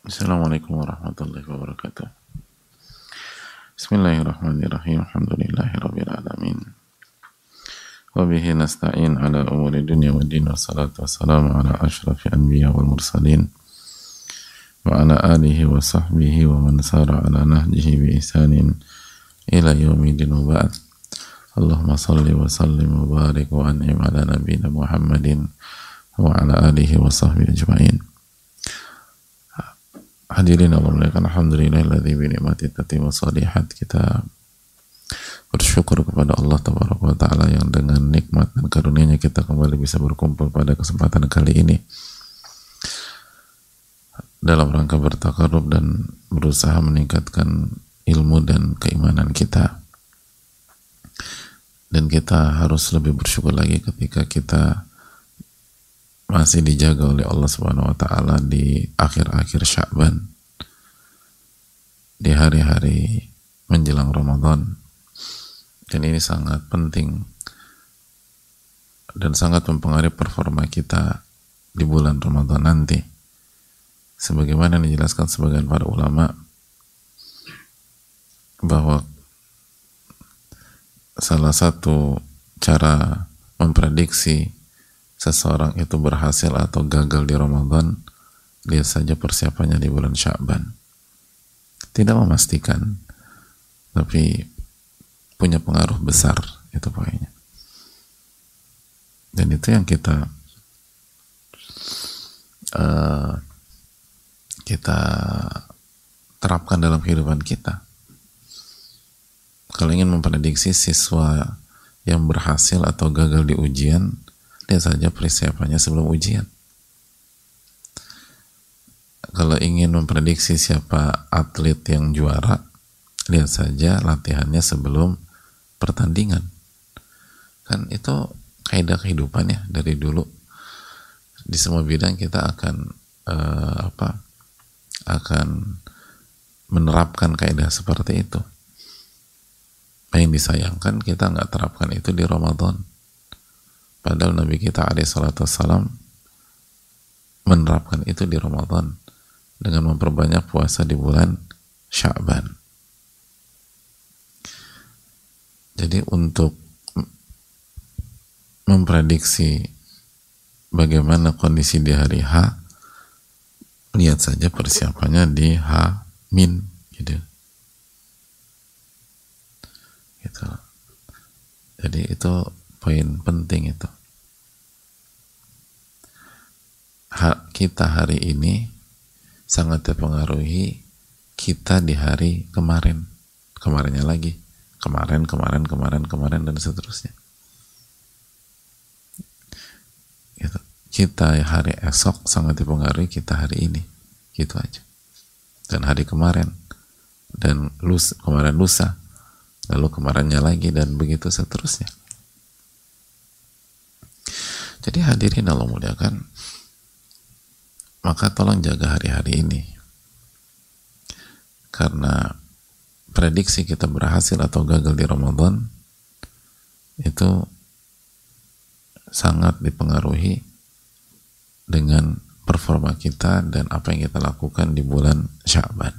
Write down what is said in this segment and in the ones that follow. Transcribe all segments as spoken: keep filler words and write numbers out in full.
Assalamualaikum warahmatullahi wabarakatuh. Bismillahirrahmanirrahim. Alhamdulillahirabbil alamin. Wa bihi nasta'in ala umuri dunya waddin, wassalatu wassalamu ala asyrafil anbiya wal mursalin wa ala alihi wa sahbihi wa man sara ala nahjihi bi ihsanin ila yaumidin wa ba'd. Allahumma salli wa sallim wa barik wa an'im ala nabiyyina Muhammadin wa ala alihi wa sahbihi ajma'in. Hadirin Allah muliakan, alhamdulillahilladzi bi ni'matihi tatimmu shalihat. Kita bersyukur kepada Allah tabaraka wa taala yang dengan nikmat dan karunia-Nya kita kembali bisa berkumpul pada kesempatan kali ini dalam rangka bertakarub dan berusaha meningkatkan ilmu dan keimanan kita. Dan kita harus lebih bersyukur lagi ketika kita masih dijaga oleh Allah Subhanahu wa taala di akhir-akhir Sya'ban, di hari-hari menjelang Ramadan. Dan ini sangat penting dan sangat mempengaruhi performa kita di bulan Ramadan nanti. Sebagaimana dijelaskan sebagian para ulama bahwa salah satu cara memprediksi seseorang itu berhasil atau gagal di Ramadan, lihat saja persiapannya di bulan Sya'ban. Tidak memastikan, tapi punya pengaruh besar, itu poinnya. Dan itu yang kita uh, kita terapkan dalam kehidupan kita. Kalau ingin memprediksi siswa yang berhasil atau gagal di ujian, lihat saja persiapannya sebelum ujian. Kalau ingin memprediksi siapa atlet yang juara, lihat saja latihannya sebelum pertandingan. Kan itu kaidah kehidupan ya, dari dulu di semua bidang kita akan uh, apa akan menerapkan kaidah seperti itu. Yang disayangkan kita nggak terapkan itu di Ramadan. Padahal Nabi kita alaihi salatu wassalam menerapkan itu di Ramadan dengan memperbanyak puasa di bulan Sya'ban. Jadi untuk memprediksi bagaimana kondisi di hari H, lihat saja persiapannya di H min gitu. Gitu. Jadi itu poin penting itu. Ha, kita hari ini sangat dipengaruhi kita di hari kemarin, kemarinnya lagi, kemarin, kemarin, kemarin, kemarin, dan seterusnya. Gitu. Kita hari esok sangat dipengaruhi kita hari ini, gitu aja. Dan hari kemarin, dan lusa, kemarin lusa, lalu kemarinnya lagi, dan begitu seterusnya. Jadi hadirin Allah muliakan, maka tolong jaga hari-hari ini, karena prediksi kita berhasil atau gagal di Ramadan itu sangat dipengaruhi dengan performa kita dan apa yang kita lakukan di bulan Sya'ban.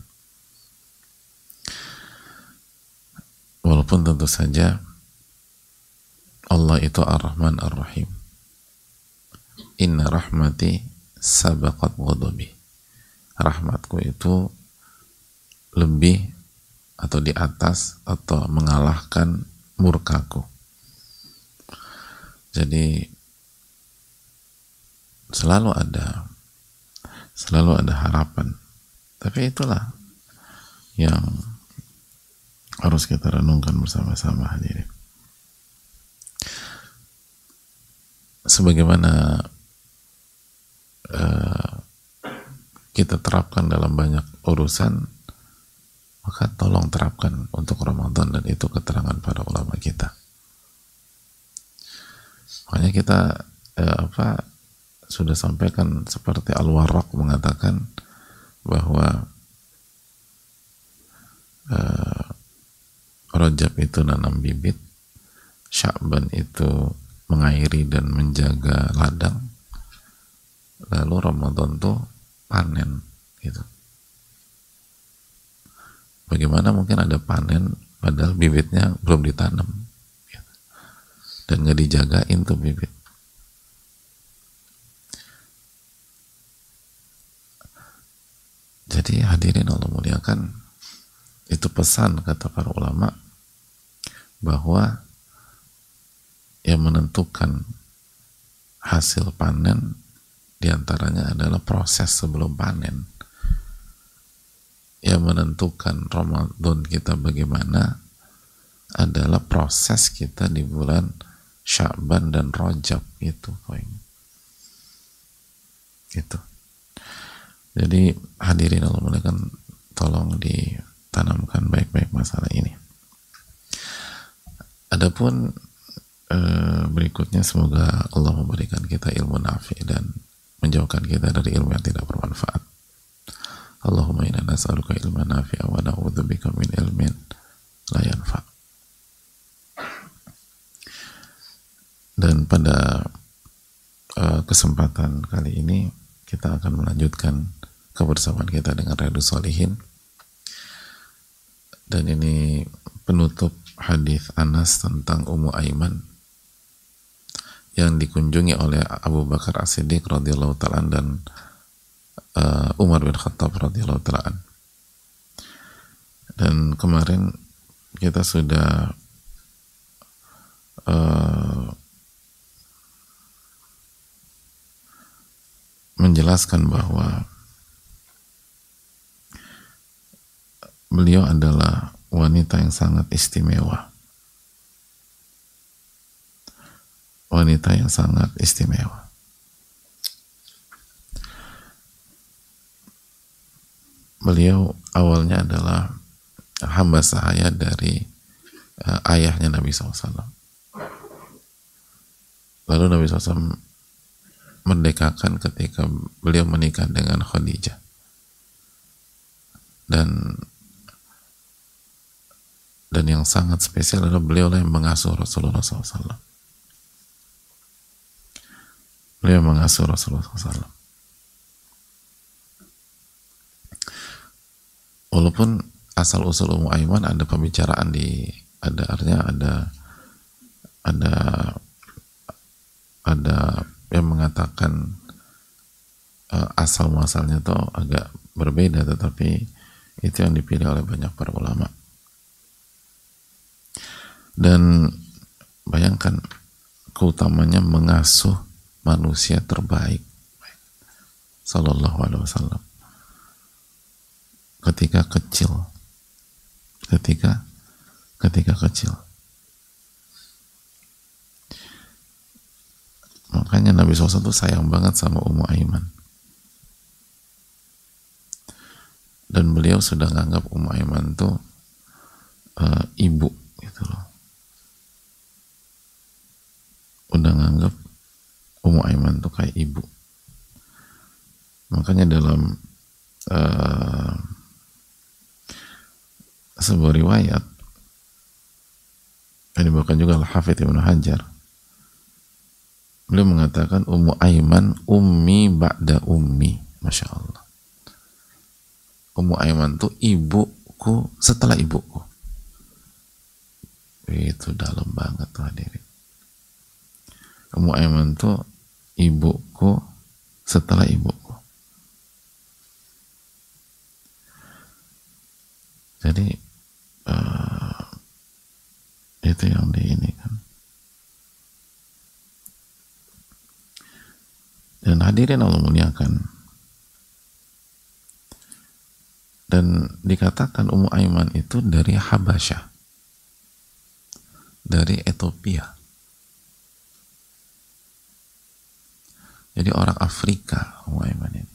Walaupun tentu saja Allah itu Ar-Rahman Ar-Rahim. Inna rahmati sabaqat ghadabi. Rahmatku itu lebih atau di atas atau mengalahkan murkaku. Jadi selalu ada selalu ada harapan. Tapi itulah yang harus kita renungkan bersama-sama hadirin. Sebagaimana uh, kita terapkan dalam banyak urusan, maka tolong terapkan untuk Ramadan, dan itu keterangan para ulama kita. Makanya kita eh, apa sudah sampaikan, seperti Al-Warraq mengatakan bahwa eh, Rajab itu nanam bibit, Sya'ban itu mengairi dan menjaga ladang, lalu Ramadan tuh panen gitu. Bagaimana mungkin ada panen padahal bibitnya belum ditanam gitu. Dan nggak dijagain tuh bibit. Jadi hadirin Allah muliakan, itu pesan kata para ulama bahwa yang menentukan hasil panen diantaranya adalah proses sebelum panen. Yang menentukan Ramadan kita bagaimana adalah proses kita di bulan Sya'ban dan Rajab. Itu poin. Itu. Jadi hadirin Allah muliakan, tolong ditanamkan baik-baik masalah ini. Adapun eh, berikutnya, semoga Allah memberikan kita ilmu nafi dan menjauhkan kita dari ilmu yang tidak bermanfaat. Allahumma inna nas'aluka ilman nafi'a wa na'udzubika min ilmin la yanfa'. Dan pada uh, kesempatan kali ini kita akan melanjutkan kebersamaan kita dengan Riyadhus Shalihin, dan ini penutup hadis Anas tentang Ummu Aiman yang dikunjungi oleh Abu Bakar As-Siddiq radhiyallahu ta'ala dan uh, Umar bin Khattab radhiyallahu ta'ala. Dan kemarin kita sudah uh, menjelaskan bahwa beliau adalah wanita yang sangat istimewa. Wanita yang sangat istimewa. Beliau awalnya adalah hamba sahaya dari uh, ayahnya Nabi shallallahu alaihi wasallam. Lalu Nabi shallallahu alaihi wasallam merdekakan ketika beliau menikah dengan Khadijah. Dan dan yang sangat spesial adalah beliau yang mengasuh Rasulullah shallallahu alaihi wasallam. Beliau mengasuh Rasulullah shallallahu alaihi wasallam. Walaupun asal usul Ummu Aiman ada pembicaraan di ada artinya ada ada ada yang mengatakan uh, asal muasalnya itu agak berbeda, tetapi itu yang dipilih oleh banyak para ulama. Dan bayangkan keutamanya mengasuh manusia terbaik sallallahu alaihi wasallam ketika kecil ketika ketika kecil makanya Nabi shallallahu alaihi wasallam tuh sayang banget sama Ummu Aiman, dan beliau sudah nganggap Ummu Aiman tuh uh, ibu gitu loh, udah nganggap Ummu Aiman tuh kayak ibu. Makanya dalam uh, sebuah riwayat yang dibawakan juga Al-Hafidz Ibnu Hajar, beliau mengatakan Ummu Aiman ummi ba'da ummi. Masya Allah, Ummu Aiman tuh ibuku setelah ibuku. Itu dalam banget tuh hadirin. Ummu Aiman tuh ibuku setelah ibuku. Jadi uh, itu yang di ini kan. Dan hadirin Allah muliakan, dan dikatakan Ummu Aiman itu dari Habasyah, dari Ethiopia. Jadi orang Afrika Ummu Aiman ini.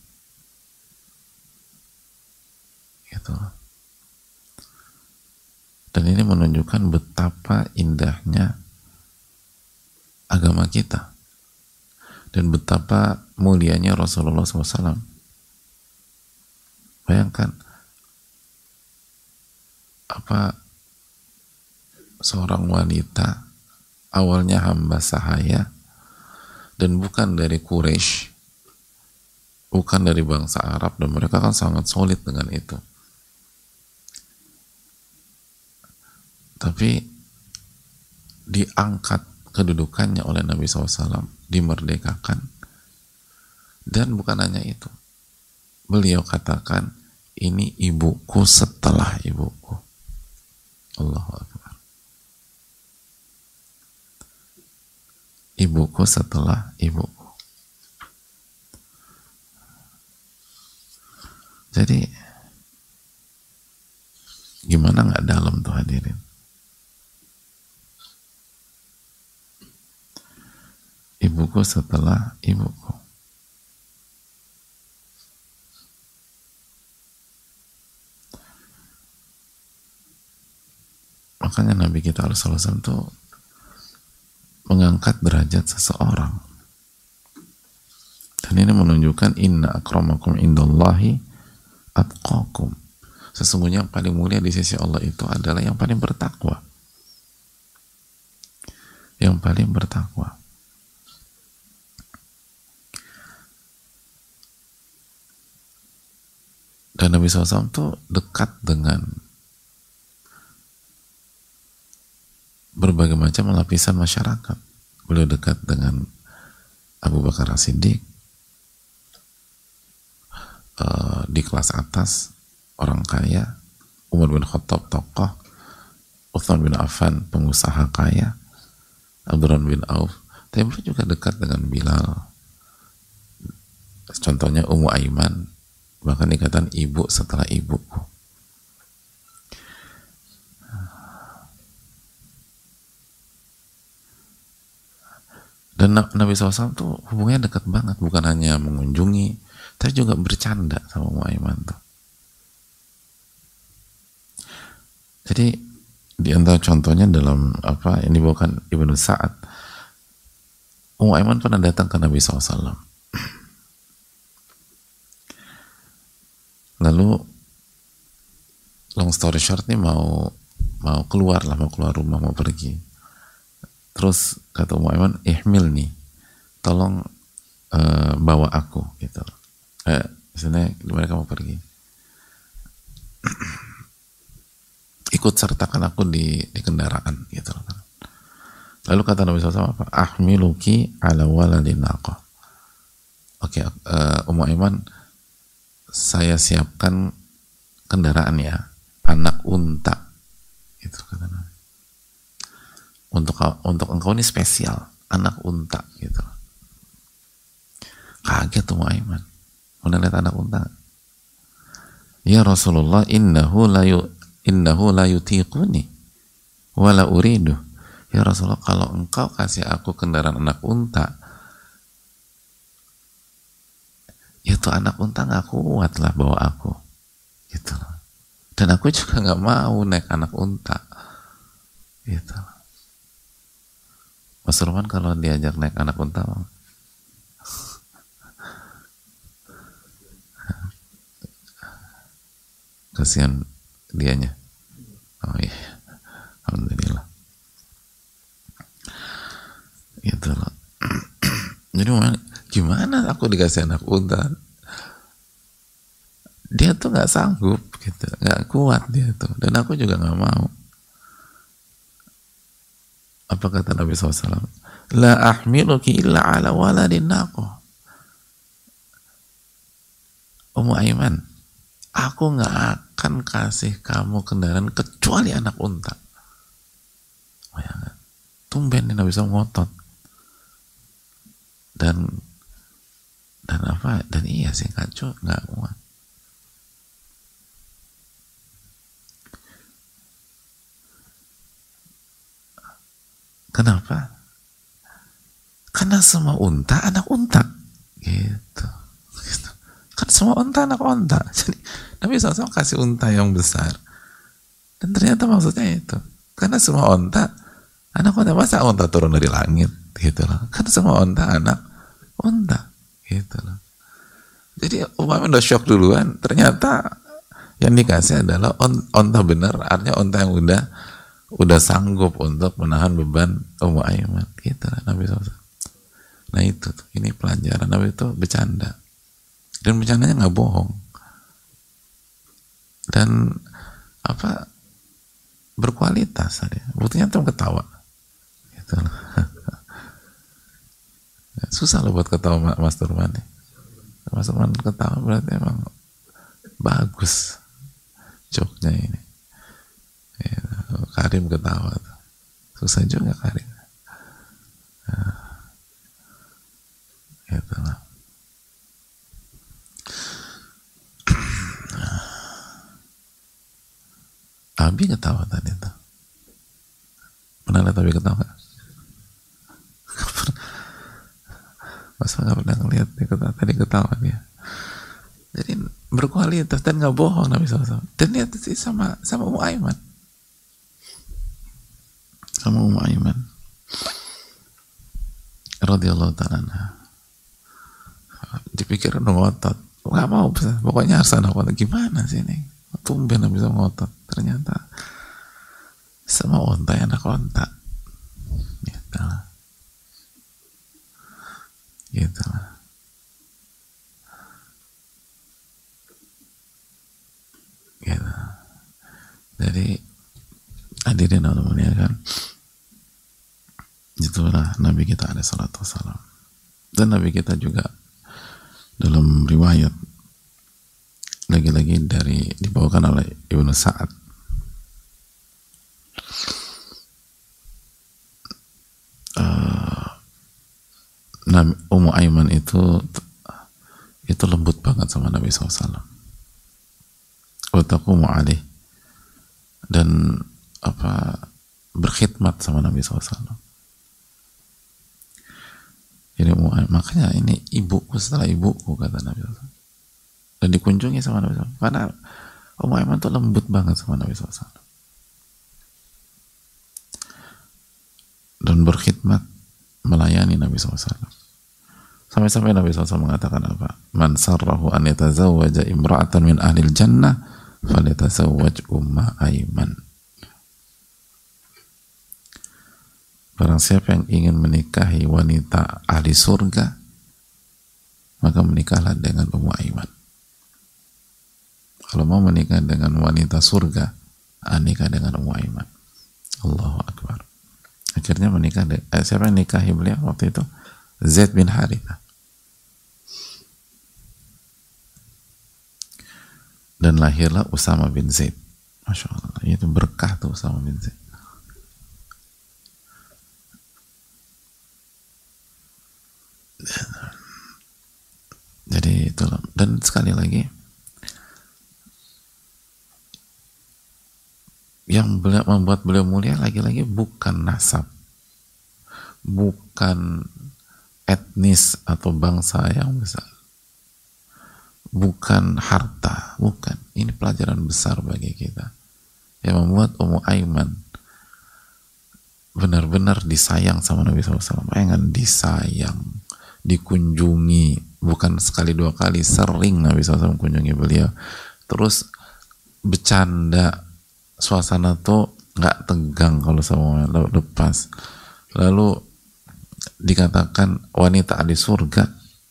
Gitu. Dan ini menunjukkan betapa indahnya agama kita dan betapa mulianya Rasulullah shallallahu alaihi wasallam. Bayangkan apa seorang wanita awalnya hamba sahaya dan bukan dari Quraisy, bukan dari bangsa Arab, dan mereka kan sangat solid dengan itu. tapi diangkat kedudukannya oleh Nabi shallallahu alaihi wasallam, dimerdekakan. Dan bukan hanya itu, beliau katakan, ini ibuku setelah ibuku. Allahu Akbar. Ibuku setelah ibuku. Jadi gimana nggak dalam tuh hadirin? Ibuku setelah ibuku. Makanya Nabi kita sallallahu alaihi wasallam itu mengangkat derajat seseorang. Dan ini menunjukkan inna akramakum indallahi atqakum. Sesungguhnya yang paling mulia di sisi Allah itu adalah yang paling bertakwa. Yang paling bertakwa. Dan Nabi shallallahu alaihi wasallam itu dekat dengan berbagai macam lapisan masyarakat. Beliau dekat dengan Abu Bakar As-Siddiq, uh, di kelas atas, orang kaya, Umar bin Khattab tokoh, Uthman bin Affan pengusaha kaya, Abdurrahman bin Auf. Tapi beliau juga dekat dengan Bilal. Contohnya Ummu Aiman, bahkan dikatakan ibu setelah ibuku. Dan Nabi shallallahu alaihi wasallam tuh hubungannya dekat banget, bukan hanya mengunjungi, tapi juga bercanda sama Ummu Aiman tuh. Jadi di antara contohnya dalam apa ini bukan Ibnu Sa'ad, Ummu Aiman pernah datang ke Nabi shallallahu alaihi wasallam. Lalu long story short nih mau mau keluar lah, mau keluar rumah, mau pergi. Terus kata Ummu Aiman, ihmil nih, tolong uh, bawa aku gitu. Eh, misalnya mereka mau pergi, ikut sertakan aku di di kendaraan gitu. Lalu kata Nabi shallallahu alaihi wasallam apa? Ahmiluki ala waladin naqah. Oke, okay, uh, Ummu Aiman, saya siapkan kendaraan ya, anak unta. Itu kata Nabi. Untuk untuk engkau ini spesial, anak unta gitu. Kaget tuh Ummu Aiman, udah lihat anak unta. Ya Rasulullah, innahu la yu, innahu la yutiquni wa la uridu. Ya Rasulullah, kalau engkau kasih aku kendaraan anak unta, ya tuh anak unta nggak kuat lah bawa aku, gitu. Dan aku juga nggak mau naik anak unta, gitu. Mas Roman kalau diajak naik anak unta, kasihan dianya. Oh iya, alhamdulillah. Gitu loh. Jadi gimana aku dikasih anak unta? Dia tuh nggak sanggup, gitu, nggak kuat dia tuh, dan aku juga nggak mau. Apa kata Nabi shallallahu alaihi wasallam? La ahmiluki illa ala waladin naqah. Ummu Aiman, aku nggak akan kasih kamu kendaraan kecuali anak unta. Bayangkan, tumben nih Nabi shallallahu alaihi wasallam ngotot. Dan dan apa? Dan iya sih nggak cu, nggak kuat. Kenapa? Karena semua unta anak unta, gitu. gitu. Kan semua unta anak unta. Jadi Nabi shallallahu alaihi wasallam kasih unta yang besar, dan ternyata maksudnya itu. Karena semua unta anak unta, masa unta turun dari langit, gitu loh. Kan semua unta anak unta, gitu loh. Jadi Umar udah shock duluan. Ternyata yang dikasih adalah unta bener, artinya unta yang udah udah sanggup untuk menahan beban Ummu Aiman, gitu lah Nabi shallallahu alaihi wasallam. Nah itu tuh, ini pelajaran. Nabi itu bercanda, dan bercandanya nggak bohong, dan apa berkualitas tadi. Buktinya tuh ketawa. Gitu. Susah loh buat ketawa Mas Turman. Mas Turman ketawa berarti emang bagus joknya ini. Ya, Karim ketawa tuh. Susah juga Karim. Nah, gitu lah. Abi ketawa tadi tuh. Pernah lihat Abi ketawa nggak? Masa nggak pernah ngeliat dia ketawa, tadi ketawa dia. Jadi berkualitas dan nggak bohong Nabi shallallahu alaihi wasallam. Dan lihat sih sama sama Ummu Aiman, sama Ummu Aiman radhiyallahu ta'ala anha. Dipikir udah ngotot, nggak mau, pokoknya harus ada ngotot. Gimana sih ini? Tumben Nabi bisa ngotot. Ternyata sama onta anak onta. Gitu lah. Gitu lah. Gitu. Jadi hadirin Allah muliakan, itulah Nabi kita alaihi salatu wassalam. Dan Nabi kita juga dalam riwayat lagi-lagi dari dibawakan oleh Ibnu Sa'ad, uh, Nabi Ummu Aiman itu itu lembut banget sama Nabi shallallahu alaihi wasallam. Wa taqumu alaih, dan apa berkhidmat sama Nabi shallallahu alaihi wasallam. Jadi makanya ini ibuku setelah ibuku, kata Nabi shallallahu alaihi wasallam. Dan dikunjungi sama Nabi shallallahu alaihi wasallam. Karena Ummu Aiman tuh lembut banget sama Nabi shallallahu alaihi wasallam. Dan berkhidmat, melayani Nabi shallallahu alaihi wasallam. Sampai-sampai Nabi shallallahu alaihi wasallam mengatakan apa? Man sarrahu an yatazawwaja imra'atan min ahlil jannah falyatazawwaj Umma Aiman. Barang siapa yang ingin menikahi wanita ahli surga, maka menikahlah dengan Ummu Aiman. Kalau mau menikah dengan wanita surga, nikah dengan Ummu Aiman. Allahu Akbar. Akhirnya menikah. De- eh, siapa yang nikahi beliau waktu itu? Zaid bin Harithah. Dan lahirlah Usama bin Zaid. Masya Allah. Itu berkah tuh Usama bin Zaid. Jadi itulah. Dan sekali lagi, yang beliau, membuat beliau mulia lagi-lagi bukan nasab, bukan etnis atau bangsa yang besar, bukan harta, bukan. Ini pelajaran besar bagi kita. Yang membuat Ummu Aiman benar-benar disayang sama Nabi shallallahu alaihi wasallam. Pengen disayang, dikunjungi, bukan sekali dua kali, sering Nabi shallallahu alaihi wasallam kunjungi beliau. Terus bercanda, suasana tuh nggak tegang kalau sama lepas. Lalu dikatakan wanita ahli surga.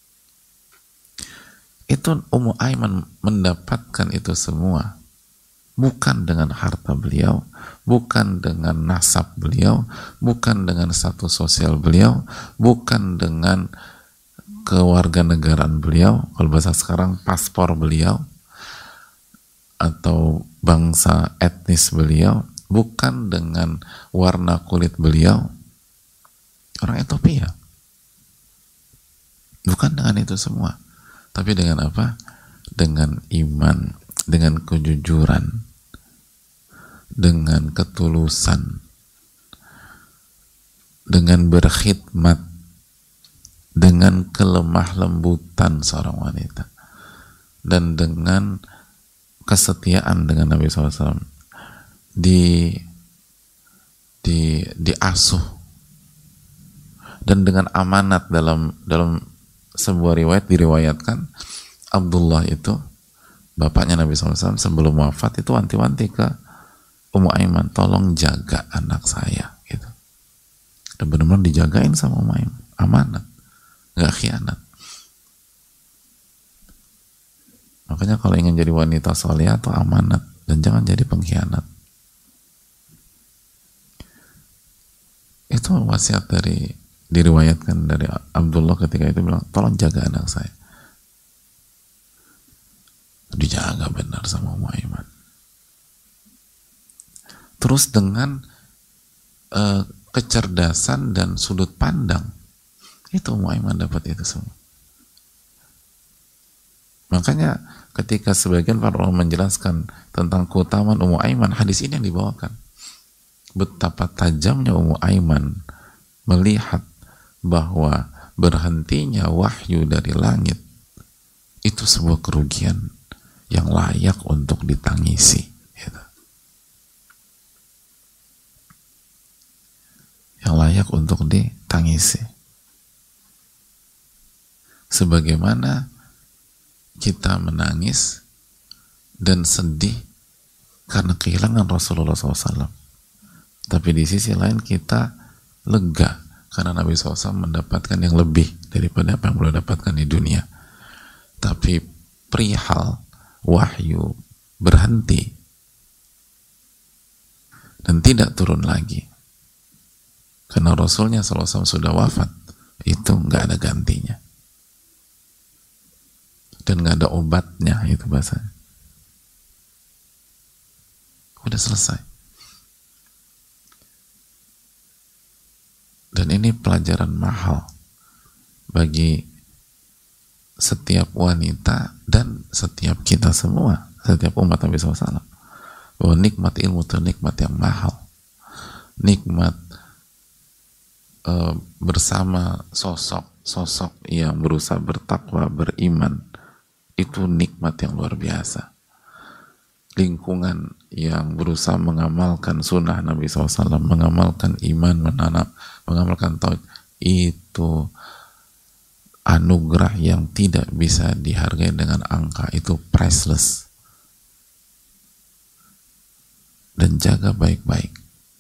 Itu Ummu Aiman mendapatkan itu semua bukan dengan harta beliau, bukan dengan nasab beliau, bukan dengan status sosial beliau, bukan dengan kewarganegaraan beliau, kalau bahasa sekarang paspor beliau, atau bangsa etnis beliau, bukan dengan warna kulit beliau, orang Ethiopia, bukan dengan itu semua, tapi dengan apa? Dengan iman, dengan kejujuran, dengan ketulusan, dengan berkhidmat, dengan kelemah lembutan seorang wanita, dan dengan kesetiaan dengan Nabi shallallahu alaihi wasallam, di di diasuh, dan dengan amanat. Dalam dalam sebuah riwayat diriwayatkan Abdullah itu, bapaknya Nabi shallallahu alaihi wasallam, sebelum wafat itu wanti-wanti ke Ummu Aiman, tolong jaga anak saya gitu. Dan benar-benar dijagain sama Ummu Aiman, amanat, nggak khianat. Makanya kalau ingin jadi wanita salihah atau amanat, dan jangan jadi pengkhianat. Itu wasiat dari, diriwayatkan dari Abdullah ketika itu bilang, tolong jaga anak saya. Dijaga benar sama Ummu Aiman. Terus dengan uh, kecerdasan dan sudut pandang, itu Ummu Aiman dapat itu semua. Makanya ketika sebagian para ulama menjelaskan tentang keutamaan Ummu Aiman, hadis ini yang dibawakan. Betapa tajamnya Ummu Aiman melihat bahwa berhentinya wahyu dari langit itu sebuah kerugian yang layak untuk ditangisi, gitu. Yang layak untuk ditangisi. Sebagaimana kita menangis dan sedih karena kehilangan Rasulullah shallallahu alaihi wasallam, tapi di sisi lain kita lega karena Nabi shallallahu alaihi wasallam mendapatkan yang lebih daripada apa yang beliau dapatkan di dunia. Tapi perihal wahyu berhenti dan tidak turun lagi karena Rasulnya shallallahu alaihi wasallam sudah wafat, itu nggak ada gantinya dan nggak ada obatnya, itu bahasanya. Udah selesai. Dan ini pelajaran mahal bagi setiap wanita dan setiap kita semua, setiap umat Nabi shallallahu alaihi wasallam, bahwa nikmat ilmu itu nikmat yang mahal. Nikmat uh, bersama sosok-sosok yang berusaha bertakwa, beriman, itu nikmat yang luar biasa. Lingkungan yang berusaha mengamalkan sunnah Nabi shallallahu alaihi wasallam, mengamalkan iman, menanam, mengamalkan tauhid, itu anugerah yang tidak bisa dihargai dengan angka, itu priceless. Dan jaga baik-baik,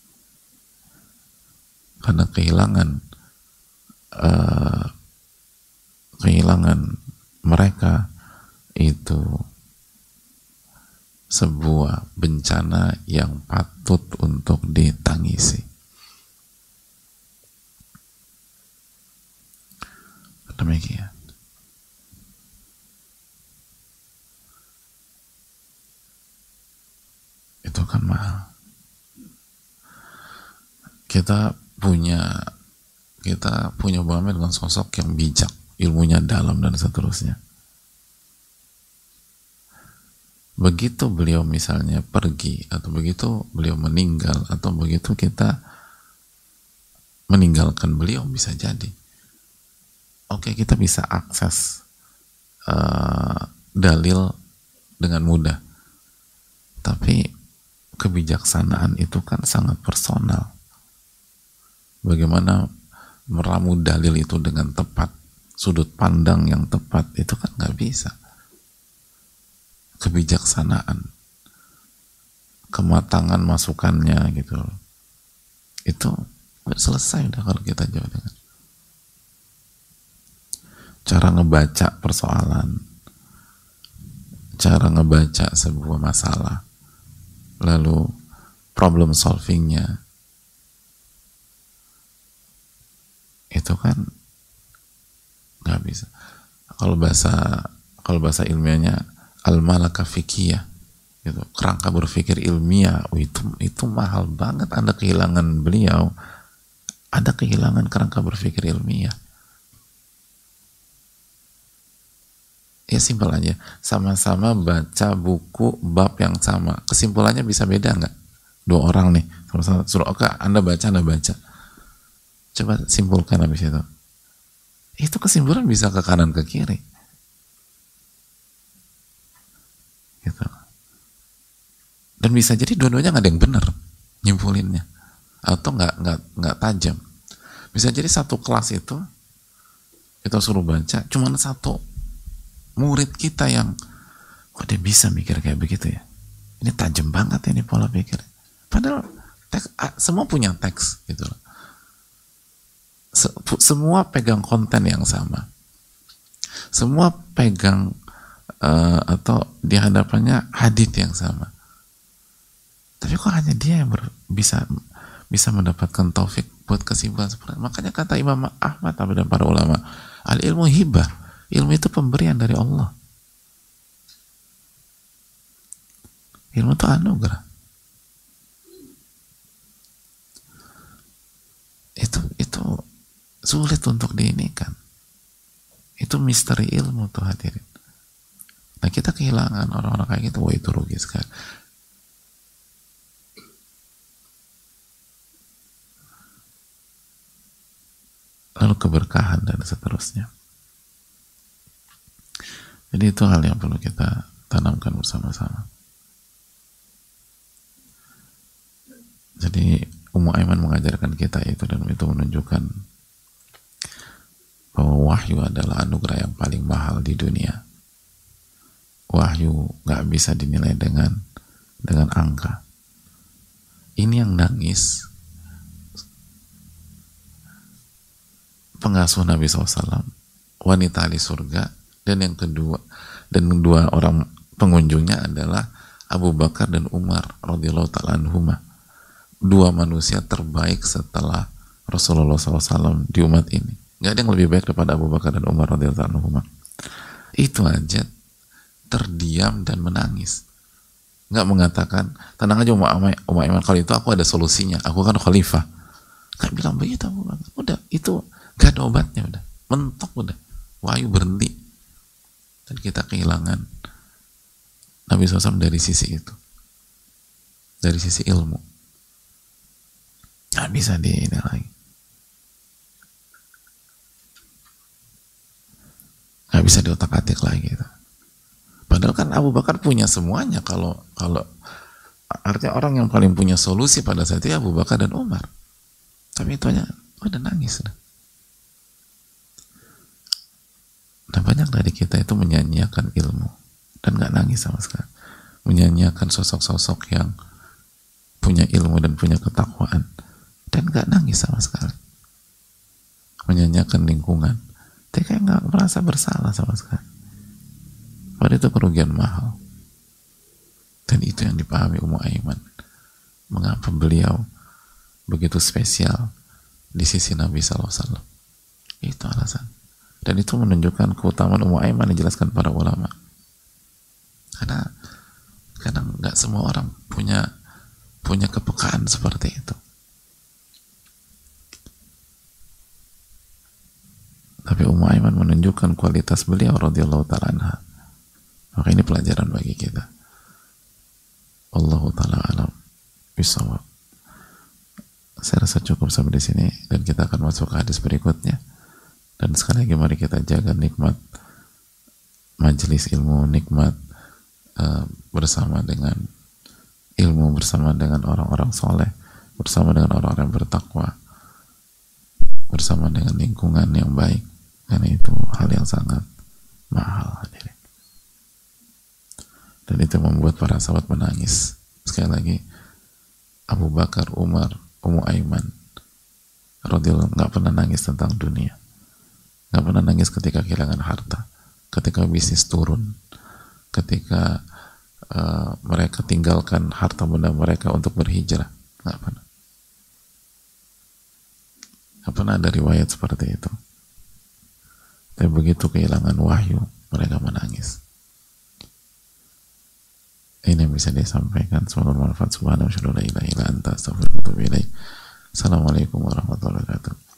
karena kehilangan uh, kehilangan mereka itu sebuah bencana yang patut untuk ditangisi. Demikian. Itu kan mahal. Kita punya kita punya Muhammad dengan sosok yang bijak, ilmunya dalam dan seterusnya. Begitu beliau misalnya pergi, atau begitu beliau meninggal, atau begitu kita meninggalkan beliau, bisa jadi oke, kita bisa akses uh, dalil dengan mudah, tapi kebijaksanaan itu kan sangat personal. Bagaimana meramu dalil itu dengan tepat, sudut pandang yang tepat, itu kan nggak bisa. Kebijaksanaan, kematangan masukannya gitu loh, itu selesai udah kalau kita jawab dengan cara ngebaca persoalan, cara ngebaca sebuah masalah, lalu problem solvingnya, itu kan nggak bisa. Kalau bahasa kalau bahasa ilmiahnya al-malaka fikiyah, gitu, kerangka berpikir ilmiah. Oh, itu itu mahal banget. Anda kehilangan beliau, Anda kehilangan kerangka berpikir ilmiah. Ya simpel aja, sama-sama baca buku bab yang sama, kesimpulannya bisa beda nggak? Dua orang nih sama-sama suruh, oke Anda baca, Anda baca, coba simpulkan habis itu. Itu kesimpulan bisa ke kanan ke kiri. Gitu. Dan bisa jadi dua-duanya nggak ada yang benar nyimpulinnya, atau nggak nggak nggak tajam. Bisa jadi satu kelas itu kita suruh baca, cuman satu murid kita yang kok dia bisa mikir kayak begitu ya, ini tajam banget ini pola pikir. Padahal teks, semua punya teks gitu loh. Semua pegang konten yang sama, semua pegang Uh, atau di hadapannya hadits yang sama, tapi kok hanya dia yang ber, bisa bisa mendapatkan taufik buat kesimpulan seperti itu. Makanya kata Imam Ahmad dan para ulama, al ilmu hibah, ilmu itu pemberian dari Allah. Ilmu itu anugerah. Itu itu sulit untuk diinikan. Itu misteri ilmu tuh hadirin. Nah kita kehilangan orang-orang kayak gitu, wah itu rugi sekali. Lalu keberkahan dan seterusnya. Jadi itu hal yang perlu kita tanamkan bersama-sama. Jadi Ummu Aiman mengajarkan kita itu, dan itu menunjukkan bahwa wahyu adalah anugerah yang paling mahal di dunia. Wahyu gak bisa dinilai dengan dengan angka. Ini yang nangis pengasuh Nabi shallallahu alaihi wasallam, wanita ahli surga, dan yang kedua, dan dua orang pengunjungnya adalah Abu Bakar dan Umar radhiyallahu ta'ala anhuma, dua manusia terbaik setelah Rasulullah shallallahu alaihi wasallam di umat ini. Gak ada yang lebih baik daripada Abu Bakar dan Umar radhiyallahu ta'ala anhuma. Itu aja terdiam dan menangis, nggak mengatakan tenang aja Ummu Aiman, kalau itu aku ada solusinya, aku kan khalifah. Nggak bilang begitu Abu Bakar. Udah, itu gak ada obatnya, udah mentok, udah wahyu berhenti. Dan kita kehilangan Nabi shallallahu alaihi wasallam dari sisi itu, dari sisi ilmu. Nggak bisa di ini lagi, nggak bisa diotak-atik lagi gitu. Padahal kan Abu Bakar punya semuanya. Kalau kalau artinya orang yang paling punya solusi pada saat itu Abu Bakar dan Umar. Tapi itu hanya udah nangis. Dan banyak dari kita itu menyanyiakan ilmu dan nggak nangis sama sekali. Menyanyiakan sosok-sosok yang punya ilmu dan punya ketakwaan dan nggak nangis sama sekali. Menyanyiakan lingkungan, tapi kayak nggak merasa bersalah sama sekali. Padahal itu kerugian mahal. Dan itu yang dipahami Ummu Aiman, mengapa beliau begitu spesial di sisi Nabi shallallahu alaihi wasallam. Itu alasan. Dan itu menunjukkan keutamaan Ummu Aiman dijelaskan para ulama. Karena kadang nggak semua orang punya punya kepekaan seperti itu. Tapi Ummu Aiman menunjukkan kualitas beliau radhiyallahu ta'ala anha. Maka ini pelajaran bagi kita. Allahu ta'ala alam bisawab. Saya rasa cukup sampai di sini, dan kita akan masuk ke hadis berikutnya. Dan sekali lagi mari kita jaga nikmat majelis ilmu, nikmat uh, bersama dengan ilmu, bersama dengan orang-orang soleh, bersama dengan orang-orang yang bertakwa, bersama dengan lingkungan yang baik. Karena itu hal yang sangat mahal hadirin. Dan itu membuat para sahabat menangis. Sekali lagi, Abu Bakar, Umar, Ummu Aiman radhiyallahu nggak pernah nangis tentang dunia, nggak pernah nangis ketika kehilangan harta, ketika bisnis turun, ketika uh, mereka tinggalkan harta benda mereka untuk berhijrah, nggak pernah. Nggak pernah ada riwayat seperti itu. Tapi begitu kehilangan wahyu, mereka menangis. Ini yang bisa disampaikan. Semoga bermanfaat. Subhanahu wa ta'ala ila ila anta astaghfiruka wa atubu ilaik. Assalamualaikum warahmatullahi wabarakatuh.